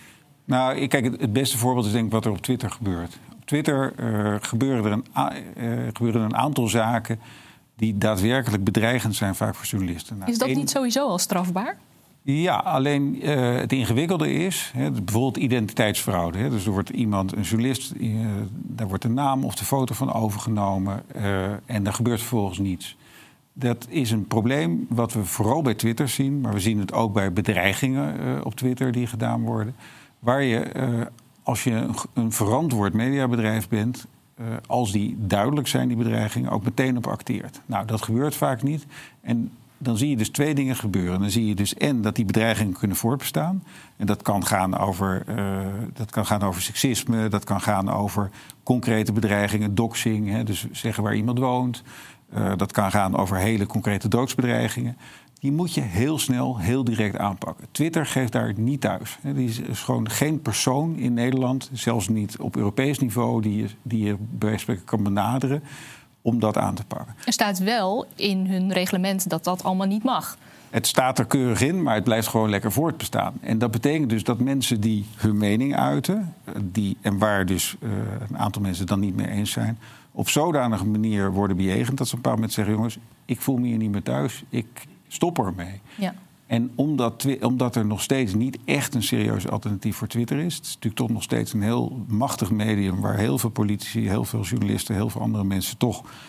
Nou, kijk, het beste voorbeeld is denk ik wat er op Twitter gebeurt. Op Twitter uh, gebeuren er een, uh, gebeuren er een aantal zaken die daadwerkelijk bedreigend zijn, vaak voor journalisten. Nou, is dat één... niet sowieso al strafbaar? Ja, alleen uh, het ingewikkelde is, hè, bijvoorbeeld identiteitsfraude. Hè, dus er wordt iemand, een journalist, uh, daar wordt de naam of de foto van overgenomen uh, en daar gebeurt vervolgens niets. Dat is een probleem wat we vooral bij Twitter zien, maar we zien het ook bij bedreigingen uh, op Twitter die gedaan worden. Waar je, uh, als je een verantwoord mediabedrijf bent, uh, als die duidelijk zijn, die bedreigingen, ook meteen op acteert. Nou, dat gebeurt vaak niet. En dan zie je dus twee dingen gebeuren. Dan zie je dus en dat die bedreigingen kunnen voortbestaan. En dat kan gaan over, uh, dat kan gaan over seksisme, dat kan gaan over concrete bedreigingen, doxing, hè, dus zeggen waar iemand woont. Uh, dat kan gaan over hele concrete doodsbedreigingen. Die moet je heel snel, heel direct aanpakken. Twitter geeft daar niet thuis. Die is gewoon geen persoon in Nederland, zelfs niet op Europees niveau, die je, die je bij wijze van spreken kan benaderen om dat aan te pakken. Er staat wel in hun reglement dat dat allemaal niet mag. Het staat er keurig in, maar het blijft gewoon lekker voortbestaan. En dat betekent dus dat mensen die hun mening uiten, die, en waar dus uh, een aantal mensen dan niet mee eens zijn, op zodanige manier worden bejegend dat ze op een bepaald moment zeggen: jongens, ik voel me hier niet meer thuis, ik stop ermee. Ja. En omdat, omdat er nog steeds niet echt een serieus alternatief voor Twitter is, het is natuurlijk toch nog steeds een heel machtig medium waar heel veel politici, heel veel journalisten, heel veel andere mensen toch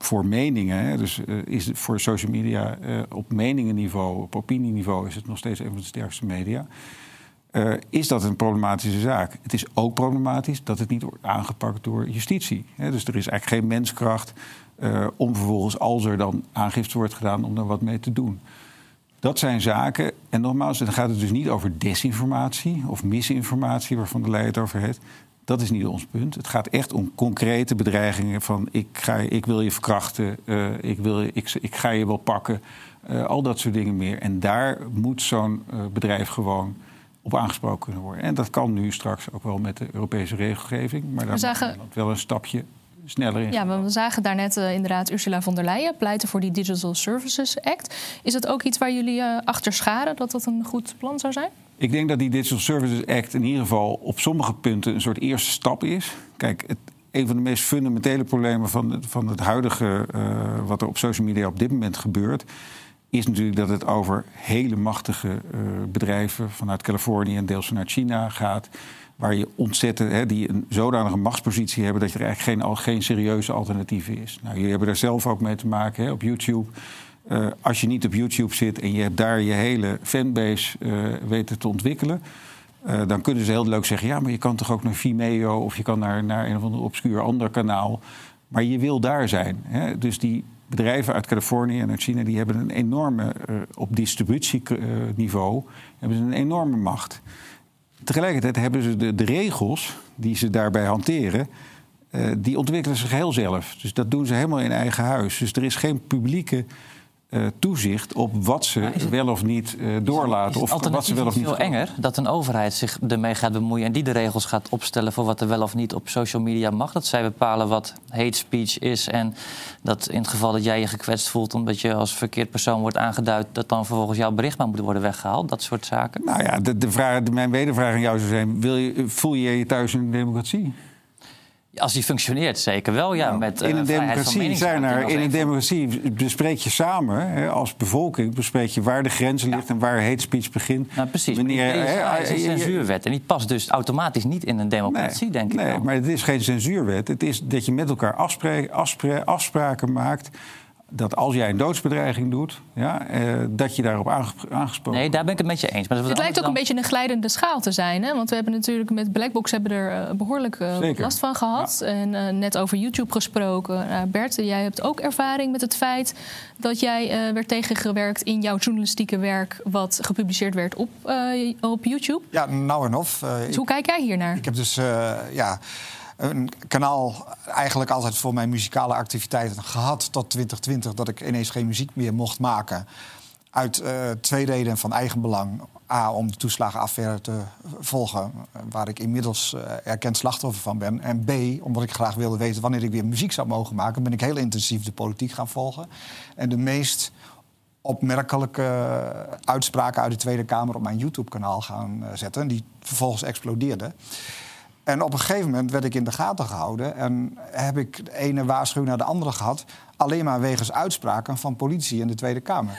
voor meningen, hè, dus uh, is het voor social media uh, op meningenniveau, op opinieniveau is het nog steeds een van de sterkste media. Uh, is dat een problematische zaak? Het is ook problematisch dat het niet wordt aangepakt door justitie. Hè, dus er is eigenlijk geen menskracht uh, om vervolgens, als er dan aangifte wordt gedaan, om daar wat mee te doen. Dat zijn zaken, en nogmaals, dan gaat het dus niet over desinformatie of misinformatie, waarvan de Leyen het over heeft. Dat is niet ons punt. Het gaat echt om concrete bedreigingen van ik, ga, ik wil je verkrachten, uh, ik, wil, ik, ik ga je wel pakken, uh, al dat soort dingen meer. En daar moet zo'n uh, bedrijf gewoon op aangesproken kunnen worden. En dat kan nu straks ook wel met de Europese regelgeving, maar daar zagen... moet Nederland wel een stapje sneller in. Ja, we zagen daarnet uh, inderdaad Ursula von der Leyen pleiten voor die Digital Services Act. Is dat ook iets waar jullie uh, achter scharen, dat dat een goed plan zou zijn? Ik denk dat die Digital Services Act in ieder geval op sommige punten een soort eerste stap is. Kijk, het, een van de meest fundamentele problemen van het, van het huidige, uh, wat er op social media op dit moment gebeurt, is natuurlijk dat het over hele machtige uh, bedrijven vanuit Californië en deels vanuit China gaat, waar je ontzettend, hè, die een zodanige machtspositie hebben dat je er eigenlijk geen, al, geen serieuze alternatieven is. Nou, jullie hebben daar zelf ook mee te maken, hè, op YouTube. Uh, als je niet op YouTube zit en je hebt daar je hele fanbase uh, weten te ontwikkelen, uh, dan kunnen ze heel leuk zeggen, ja, maar je kan toch ook naar Vimeo of je kan naar, naar een of ander obscuur ander kanaal. Maar je wil daar zijn. Hè? Dus die bedrijven uit Californië en uit China, die hebben een enorme, uh, op distributieniveau, hebben ze een enorme macht. Tegelijkertijd hebben ze de, de regels die ze daarbij hanteren, uh, die ontwikkelen zich heel zelf. Dus dat doen ze helemaal in eigen huis. Dus er is geen publieke uh, toezicht op wat ze het, wel of niet uh, doorlaten. Of wat ze wel of niet. Het is veel enger dat een overheid zich ermee gaat bemoeien en die de regels gaat opstellen voor wat er wel of niet op social media mag. Dat zij bepalen wat hate speech is en dat in het geval dat jij je gekwetst voelt omdat je als verkeerd persoon wordt aangeduid, dat dan vervolgens jouw bericht maar moet worden weggehaald. Dat soort zaken. Nou ja, de, de vraag, de, mijn wedervraag aan jou zou zijn, wil je, voel je je thuis in een democratie? Als die functioneert, zeker wel, ja. Nou, met, in uh, een democratie zijn er, in een democratie bespreek je samen, hè, als bevolking, bespreek je waar de grenzen ligt ja. en waar hate speech begint. Nou, precies. Wanneer, hè, is een censuurwet en die past dus automatisch niet in een democratie, nee, denk ik. Nee, wel. maar het is geen censuurwet. Het is dat je met elkaar afspre- afspre- afspraken maakt, dat als jij een doodsbedreiging doet, ja, eh, dat je daarop aange- aangesproken. Nee, daar ben ik het met je eens. Maar het lijkt ook dan... een beetje een glijdende schaal te zijn. Hè? Want we hebben natuurlijk met Blackbox hebben er uh, behoorlijk uh, last van gehad. Ja. En uh, net over YouTube gesproken. Uh, Bert, jij hebt ook ervaring met het feit dat jij uh, werd tegengewerkt in jouw journalistieke werk wat gepubliceerd werd op, uh, op YouTube. Ja, nou en of. Uh, dus ik, hoe kijk jij hiernaar? Ik heb dus, uh, ja... een kanaal eigenlijk altijd voor mijn muzikale activiteiten gehad tot twintig twintig... dat ik ineens geen muziek meer mocht maken. Uit uh, twee redenen van eigen belang. A, om de toeslagenaffaire te volgen, waar ik inmiddels uh, erkend slachtoffer van ben. En B, omdat ik graag wilde weten wanneer ik weer muziek zou mogen maken... ben ik heel intensief de politiek gaan volgen. En de meest opmerkelijke uitspraken uit de Tweede Kamer op mijn YouTube-kanaal gaan uh, zetten... die vervolgens explodeerden. En op een gegeven moment werd ik in de gaten gehouden... en heb ik de ene waarschuwing naar de andere gehad... alleen maar wegens uitspraken van politici in de Tweede Kamer.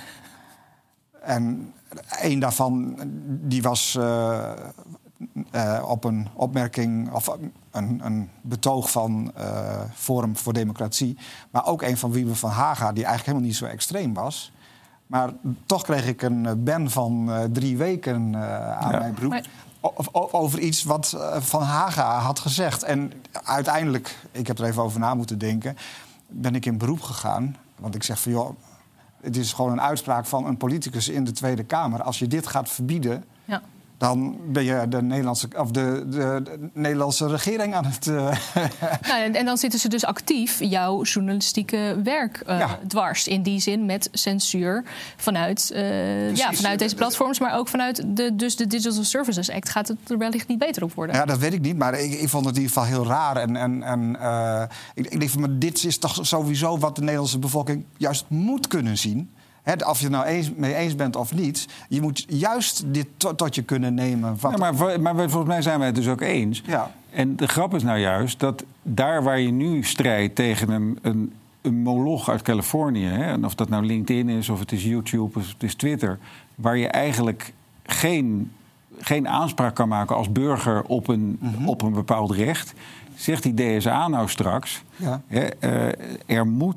En een daarvan die was uh, uh, op een opmerking... of een, een betoog van uh, Forum voor Democratie... maar ook een van Wiebe van Haga, die eigenlijk helemaal niet zo extreem was... Maar toch kreeg ik een ban van uh, drie weken uh, aan ja. mijn broek... Maar... over iets wat Van Haga had gezegd. En uiteindelijk, ik heb er even over na moeten denken... ben ik in beroep gegaan. Want ik zeg van, joh, het is gewoon een uitspraak van een politicus in de Tweede Kamer. Als je dit gaat verbieden... Ja. dan ben je de Nederlandse, of de, de, de Nederlandse regering aan het... Uh... Nou, en, en dan zitten ze dus actief jouw journalistieke werk uh, ja. dwars. In die zin met censuur vanuit, uh, ja, vanuit deze platforms... maar ook vanuit de, dus de Digital Services Act. Gaat het er wellicht niet beter op worden? Ja, dat weet ik niet, maar ik, ik vond het in ieder geval heel raar. En, en, en uh, ik, ik denk van, maar dit is toch sowieso wat de Nederlandse bevolking juist moet kunnen zien... He, of je het nou eens, mee eens bent of niet... je moet juist dit to- tot je kunnen nemen. Wat... Ja, maar, maar volgens mij zijn wij het dus ook eens. Ja. En de grap is nou juist dat daar waar je nu strijdt... tegen een, een, een moloch uit Californië... Hè, en of dat nou LinkedIn is, of het is YouTube, of het is Twitter... waar je eigenlijk geen, geen aanspraak kan maken als burger op een, mm-hmm. op een bepaald recht... zegt die D S A nou straks... Ja. Hè, uh, er moet...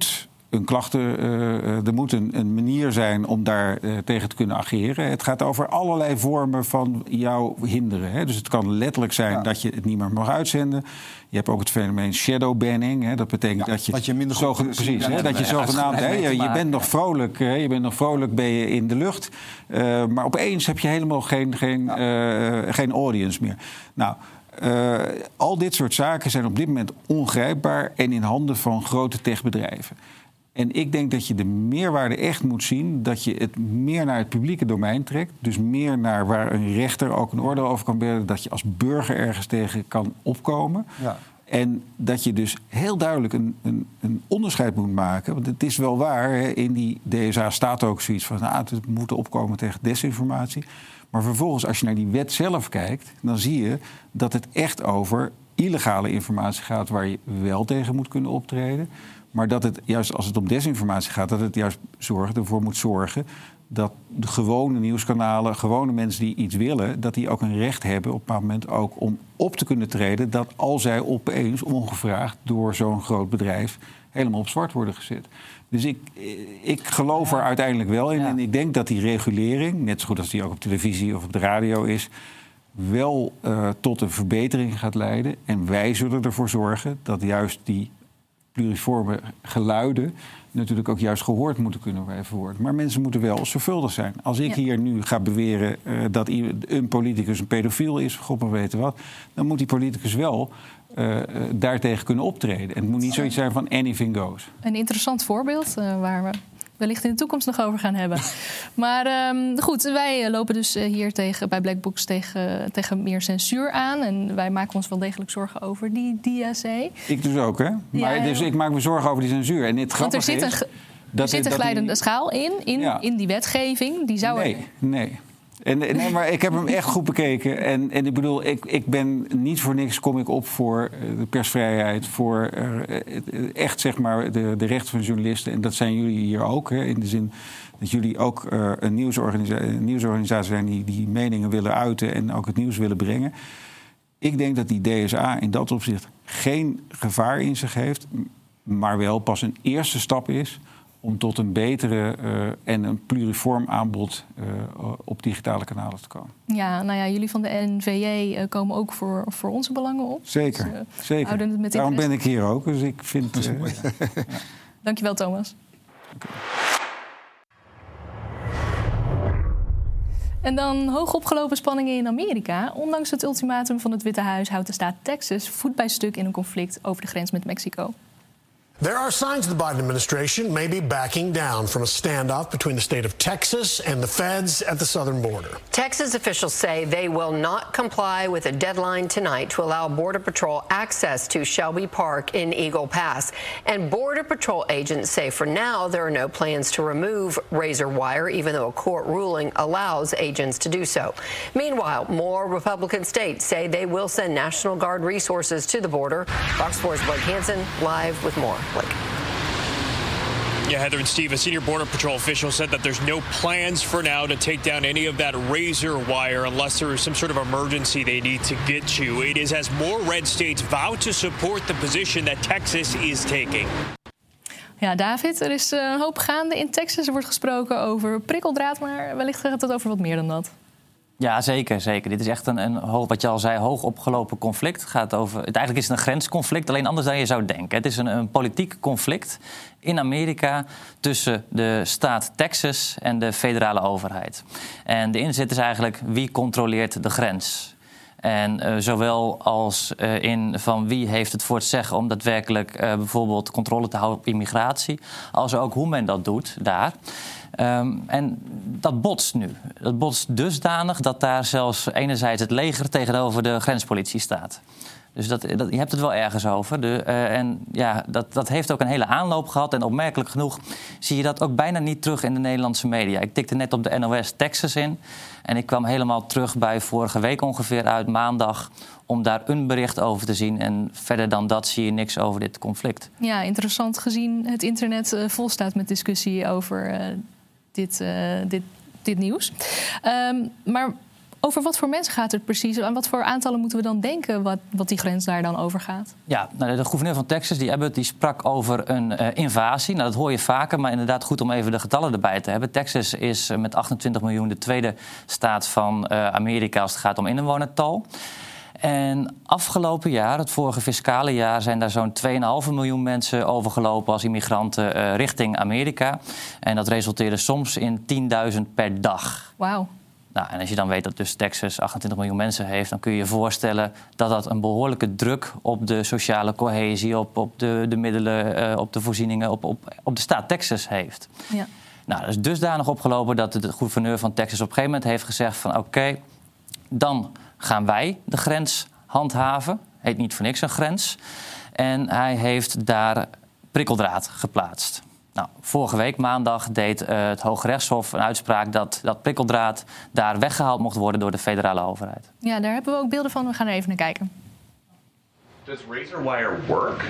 een klachten, uh, er moet een, een manier zijn om daar uh, tegen te kunnen ageren. Het gaat over allerlei vormen van jou hinderen. Hè. Dus het kan letterlijk zijn ja. dat je het niet meer mag uitzenden. Je hebt ook het fenomeen shadowbanning. Hè. Dat betekent ja, dat je, dat je minder zo, precies, hè, dat je zogenaamd, hè, je, je bent nog vrolijk, hè, je bent nog vrolijk, ben je in de lucht, uh, maar opeens heb je helemaal geen, geen, ja. uh, geen audience meer. Nou. Uh, al dit soort zaken zijn op dit moment ongrijpbaar en in handen van grote techbedrijven. En ik denk dat je de meerwaarde echt moet zien, dat je het meer naar het publieke domein trekt. Dus meer naar waar een rechter ook een oordeel over kan bilden, dat je als burger ergens tegen kan opkomen. Ja. En dat je dus heel duidelijk een, een, een onderscheid moet maken. Want het is wel waar, hè, in die D S A staat ook zoiets van, nou, we moeten opkomen tegen desinformatie. Maar vervolgens, als je naar die wet zelf kijkt, dan zie je dat het echt over illegale informatie gaat waar je wel tegen moet kunnen optreden. Maar dat het juist als het om desinformatie gaat, dat het juist zorgt, ervoor moet zorgen dat de gewone nieuwskanalen, gewone mensen die iets willen, dat die ook een recht hebben op een bepaald moment ook om op te kunnen treden, dat als zij opeens ongevraagd door zo'n groot bedrijf helemaal op zwart worden gezet. Dus ik, ik geloof er uiteindelijk wel in. Ja. En ik denk dat die regulering, net zo goed als die ook op televisie of op de radio is, wel uh, tot een verbetering gaat leiden. En wij zullen ervoor zorgen dat juist die pluriforme geluiden natuurlijk ook juist gehoord moeten kunnen worden. Maar mensen moeten wel zorgvuldig zijn. Als ik ja. hier nu ga beweren uh, dat een politicus een pedofiel is, god maar weten wat, dan moet die politicus wel Uh, uh, daartegen kunnen optreden. En het moet niet zoiets zijn van anything goes. Een interessant voorbeeld uh, waar we wellicht in de toekomst nog over gaan hebben. Maar um, goed, wij lopen dus uh, hier tegen, bij Black Box tegen, tegen meer censuur aan. En wij maken ons wel degelijk zorgen over die D S A. Ik dus ook, hè? Maar ja, dus ik maak me zorgen over die censuur. En het Want er zit een, er zit een glijdende die... schaal in, in, ja. in die wetgeving. Die zou nee, er... nee. En, nee, maar ik heb hem echt goed bekeken. En, en ik bedoel, ik, ik ben niet voor niks kom ik op voor de persvrijheid, voor uh, echt zeg maar de, de rechten van journalisten. En dat zijn jullie hier ook. Hè, in de zin dat jullie ook uh, een, nieuwsorganisa- een nieuwsorganisatie zijn die, die meningen willen uiten en ook het nieuws willen brengen. Ik denk dat die D S A in dat opzicht geen gevaar in zich heeft, maar wel pas een eerste stap is om tot een betere uh, en een pluriform aanbod uh, op digitale kanalen te komen. Ja, nou ja, jullie van de N V J uh, komen ook voor, voor onze belangen op. Zeker, dus, uh, zeker. Het met Daarom ben ik hier ook, dus ik vind... Uh, ja. Dankjewel, Thomas. Okay. En dan hoog opgelopen spanningen in Amerika. Ondanks het ultimatum van het Witte Huis houdt de staat Texas voet bij stuk in een conflict over de grens met Mexico. There are signs the Biden administration may be backing down from a standoff between the state of Texas and the feds at the southern border. Texas officials say they will not comply with a deadline tonight to allow Border Patrol access to Shelby Park in Eagle Pass. And Border Patrol agents say for now there are no plans to remove razor wire, even though a court ruling allows agents to do so. Meanwhile, more Republican states say they will send National Guard resources to the border. Fox four's Blake Hansen live with more. Blake. Yeah, Heather and Steve, a senior Border Patrol official said that there's no plans for now to take down any of that razor wire unless there is some sort of emergency they need to get to. It is as more red states vow to support the position that Texas is taking. Ja, David, er is een hoop gaande in Texas. Er wordt gesproken over prikkeldraad, maar wellicht gaat het over wat meer dan dat. Ja, zeker, zeker. Dit is echt een, een, wat je al zei, hoog opgelopen conflict. Het gaat over, het, eigenlijk is het een grensconflict, alleen anders dan je zou denken. Het is een, een politiek conflict in Amerika tussen de staat Texas en de federale overheid. En de inzet is eigenlijk wie controleert de grens. En uh, zowel als uh, in van wie heeft het voor het zeggen om daadwerkelijk uh, bijvoorbeeld controle te houden op immigratie, als ook hoe men dat doet daar. Um, en dat botst nu. Dat botst dusdanig dat daar zelfs enerzijds het leger tegenover de grenspolitie staat. Dus dat, dat, je hebt het wel ergens over. De, uh, en ja, dat, dat heeft ook een hele aanloop gehad. En opmerkelijk genoeg zie je dat ook bijna niet terug in de Nederlandse media. Ik tikte net op de N O S Texas in. En ik kwam helemaal terug bij vorige week ongeveer uit maandag om daar een bericht over te zien. En verder dan dat zie je niks over dit conflict. Ja, interessant gezien het internet uh, vol staat met discussie over uh, dit, uh, dit, dit nieuws. Um, maar Over wat voor mensen gaat het precies? Aan wat voor aantallen moeten we dan denken wat, wat die grens daar dan over gaat? Ja, nou, de gouverneur van Texas, die Abbott, die sprak over een uh, invasie. Nou, dat hoor je vaker, maar inderdaad goed om even de getallen erbij te hebben. Texas is uh, met achtentwintig miljoen de tweede staat van uh, Amerika als het gaat om inwonertal. En afgelopen jaar, het vorige fiscale jaar, zijn daar zo'n twee komma vijf miljoen mensen overgelopen als immigranten uh, richting Amerika. En dat resulteerde soms in tienduizend per dag. Wauw. Nou, en als je dan weet dat dus Texas achtentwintig miljoen mensen heeft, dan kun je je voorstellen dat dat een behoorlijke druk op de sociale cohesie, op, op de, de middelen, uh, op de voorzieningen, op, op, op de staat Texas heeft. Ja. Nou, dat is dusdanig opgelopen dat de gouverneur van Texas op een gegeven moment heeft gezegd van oké, okay, dan gaan wij de grens handhaven. Heet niet voor niks een grens. En hij heeft daar prikkeldraad geplaatst. Nou, vorige week maandag deed uh, het Hooggerechtshof een uitspraak dat dat prikkeldraad daar weggehaald mocht worden door de federale overheid. Ja, daar hebben we ook beelden van. We gaan er even naar kijken. Does razor wire work?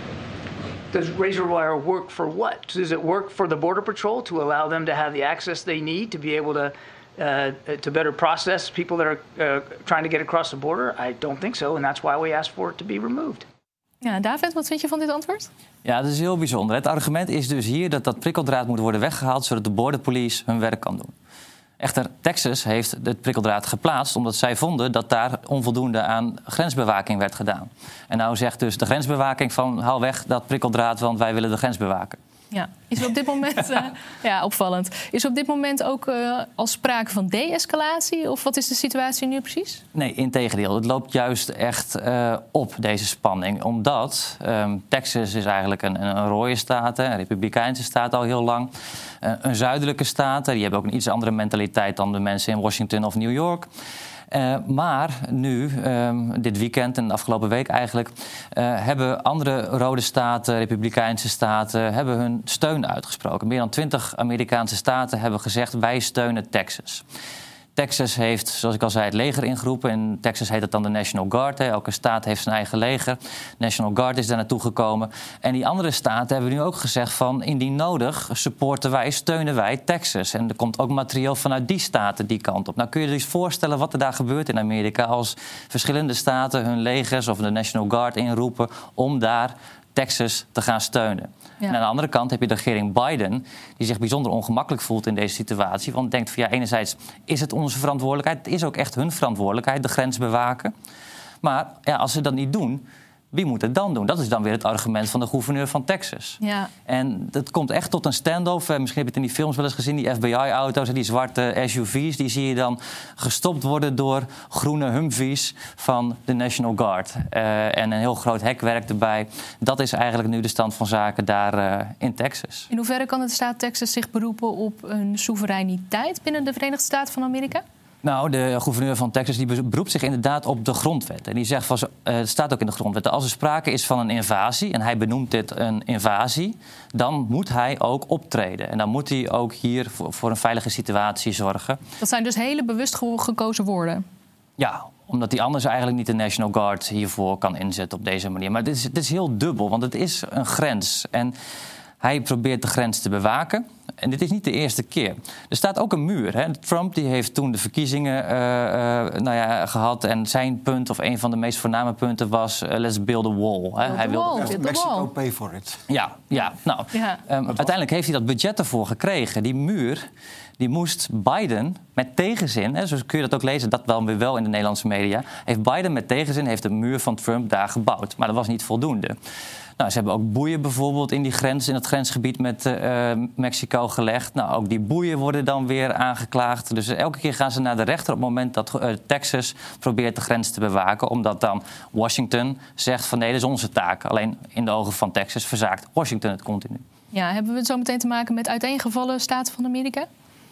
Does razor wire work for what? Does it work for the Border Patrol to allow them to have the access they need to be able to uh, to better process people that are uh, trying to get across the border? I don't think so, and that's why we asked for it to be removed. Ja, David, wat vind je van dit antwoord? Ja, dat is heel bijzonder. Het argument is dus hier dat dat prikkeldraad moet worden weggehaald zodat de Border Police hun werk kan doen. Echter, Texas heeft het prikkeldraad geplaatst omdat zij vonden dat daar onvoldoende aan grensbewaking werd gedaan. En nou zegt dus de grensbewaking van haal weg dat prikkeldraad, want wij willen de grens bewaken. Ja, is er op dit moment uh, ja, opvallend. Is er op dit moment ook uh, al sprake van de-escalatie? Of wat is de situatie nu precies? Nee, integendeel. Het loopt juist echt uh, op, deze spanning. Omdat um, Texas is eigenlijk een, een rode staat, een republikeinse staat al heel lang. Uh, een zuidelijke staat, die hebben ook een iets andere mentaliteit dan de mensen in Washington of New York. Uh, maar nu, um, dit weekend en de afgelopen week eigenlijk, uh, hebben andere rode staten, republikeinse staten, hebben hun steun uitgesproken. Meer dan twintig Amerikaanse staten hebben gezegd wij steunen Texas. Texas heeft, zoals ik al zei, het leger ingeroepen. In Texas heet het dan de National Guard. Hè. Elke staat heeft zijn eigen leger. National Guard is daar naartoe gekomen. En die andere staten hebben nu ook gezegd van indien nodig supporten wij, steunen wij Texas. En er komt ook materieel vanuit die staten die kant op. Nou kun je je dus voorstellen wat er daar gebeurt in Amerika als verschillende staten hun legers of de National Guard inroepen om daar Texas te gaan steunen. Ja. En aan de andere kant heb je de regering Biden, die zich bijzonder ongemakkelijk voelt in deze situatie. Want denkt van ja, enerzijds is het onze verantwoordelijkheid. Het is ook echt hun verantwoordelijkheid, de grens bewaken. Maar ja, als ze dat niet doen, wie moet het dan doen? Dat is dan weer het argument van de gouverneur van Texas. Ja. En dat komt echt tot een standoff. Misschien heb je het in die films wel eens gezien. Die F B I-auto's en die zwarte S U V's... die zie je dan gestopt worden door groene Humvees van de National Guard. Uh, en een heel groot hekwerk erbij. Dat is eigenlijk nu de stand van zaken daar uh, in Texas. In hoeverre kan de staat Texas zich beroepen op een soevereiniteit binnen de Verenigde Staten van Amerika? Nou, de gouverneur van Texas die beroept zich inderdaad op de grondwet. En die zegt, van, uh, het staat ook in de grondwet, als er sprake is van een invasie, en hij benoemt dit een invasie, dan moet hij ook optreden. En dan moet hij ook hier voor, voor een veilige situatie zorgen. Dat zijn dus hele bewust gekozen woorden. Ja, omdat hij anders eigenlijk niet de National Guard hiervoor kan inzetten op deze manier. Maar dit is, dit is heel dubbel, want het is een grens. En hij probeert de grens te bewaken. En dit is niet de eerste keer. Er staat ook een muur. Hè. Trump die heeft toen de verkiezingen uh, uh, nou ja, gehad. En zijn punt, of een van de meest voorname punten, was uh, let's build a wall. Hè. Hij wilde Build Mexico pay for it. Ja, ja. Nou, ja. Um, uiteindelijk heeft hij dat budget ervoor gekregen. Die muur die moest Biden met tegenzin, hè, zo kun je dat ook lezen, dat wel weer wel in de Nederlandse media, heeft Biden met tegenzin heeft de muur van Trump daar gebouwd. Maar dat was niet voldoende. Nou, ze hebben ook boeien bijvoorbeeld in die grens, in het grensgebied met uh, Mexico gelegd. Nou, ook die boeien worden dan weer aangeklaagd. Dus elke keer gaan ze naar de rechter op het moment dat uh, Texas probeert de grens te bewaken. Omdat dan Washington zegt van nee, dat is onze taak. Alleen in de ogen van Texas verzaakt Washington het continu. Ja, hebben we het zo meteen te maken met uiteengevallen staten van Amerika?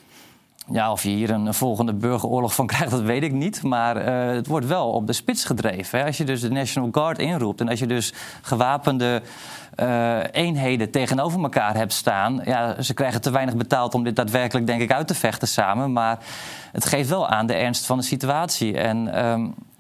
Ja, of je hier een volgende burgeroorlog van krijgt, dat weet ik niet. Maar uh, het wordt wel op de spits gedreven. Hè. Als je dus de National Guard inroept en als je dus gewapende uh, eenheden tegenover elkaar hebt staan, ja, ze krijgen te weinig betaald om dit daadwerkelijk, denk ik, uit te vechten samen. Maar het geeft wel aan de ernst van de situatie. En um,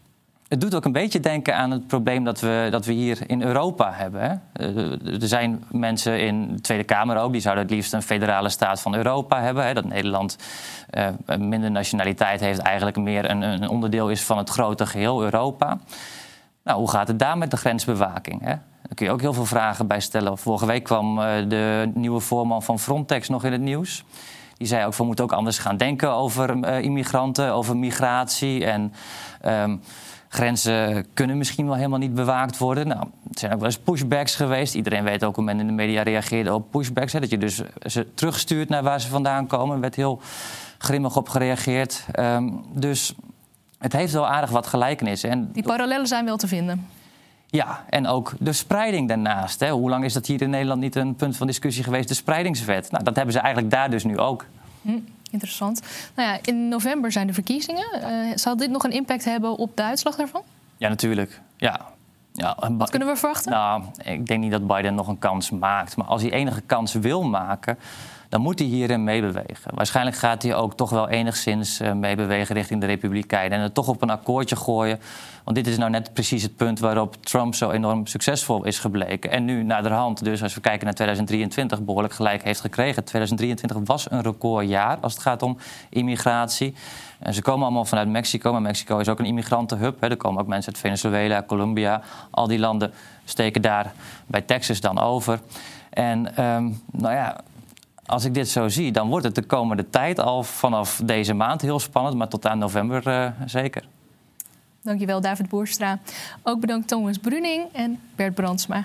Het doet ook een beetje denken aan het probleem dat we, dat we hier in Europa hebben. Hè? Er zijn mensen in de Tweede Kamer ook, die zouden het liefst een federale staat van Europa hebben. Hè? Dat Nederland uh, minder nationaliteit heeft, eigenlijk meer een, een onderdeel is van het grote geheel Europa. Nou, hoe gaat het daar met de grensbewaking? Hè? Daar kun je ook heel veel vragen bij stellen. Vorige week kwam uh, de nieuwe voorman van Frontex nog in het nieuws. Die zei ook, we moeten ook anders gaan denken over uh, immigranten, over migratie en... Um, Grenzen kunnen misschien wel helemaal niet bewaakt worden. Nou, er zijn ook wel eens pushbacks geweest. Iedereen weet ook hoe men in de media reageerde op pushbacks. Hè, dat je dus ze terugstuurt naar waar ze vandaan komen. Er werd heel grimmig op gereageerd. Um, dus het heeft wel aardig wat gelijkenissen. En die parallellen zijn wel te vinden. Ja, en ook de spreiding daarnaast. Hè. Hoe lang is dat hier in Nederland niet een punt van discussie geweest? De spreidingswet. Nou, dat hebben ze eigenlijk daar dus nu ook. Hm. Interessant. Nou ja, in november zijn de verkiezingen. Uh, zal dit nog een impact hebben op de uitslag daarvan? Ja, natuurlijk. Ja. Ja, Wat kunnen we verwachten? Nou, ik denk niet dat Biden nog een kans maakt. Maar als hij enige kans wil maken, dan moet hij hierin meebewegen. Waarschijnlijk gaat hij ook toch wel enigszins uh, meebewegen richting de Republikeinen. En het toch op een akkoordje gooien. Want dit is nou net precies het punt waarop Trump zo enorm succesvol is gebleken. En nu naderhand, dus als we kijken naar tweeduizend drieëntwintig, behoorlijk gelijk heeft gekregen. tweeduizend drieëntwintig was een recordjaar als het gaat om immigratie. En ze komen allemaal vanuit Mexico. Maar Mexico is ook een immigrantenhub. Hè. Er komen ook mensen uit Venezuela, Colombia. Al die landen steken daar bij Texas dan over. En um, nou ja... Als ik dit zo zie, dan wordt het de komende tijd al vanaf deze maand heel spannend, maar tot aan november uh, zeker. Dankjewel, David Boerstra. Ook bedankt Thomas Bruning en Bert Brandsma.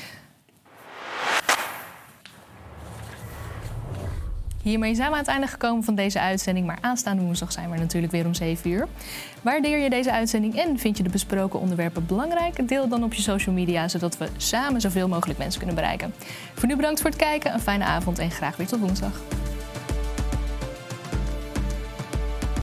Hiermee zijn we aan het einde gekomen van deze uitzending. Maar aanstaande woensdag zijn we natuurlijk weer om zeven uur. Waardeer je deze uitzending en vind je de besproken onderwerpen belangrijk? Deel dan op je social media, zodat we samen zoveel mogelijk mensen kunnen bereiken. Voor nu bedankt voor het kijken, een fijne avond en graag weer tot woensdag.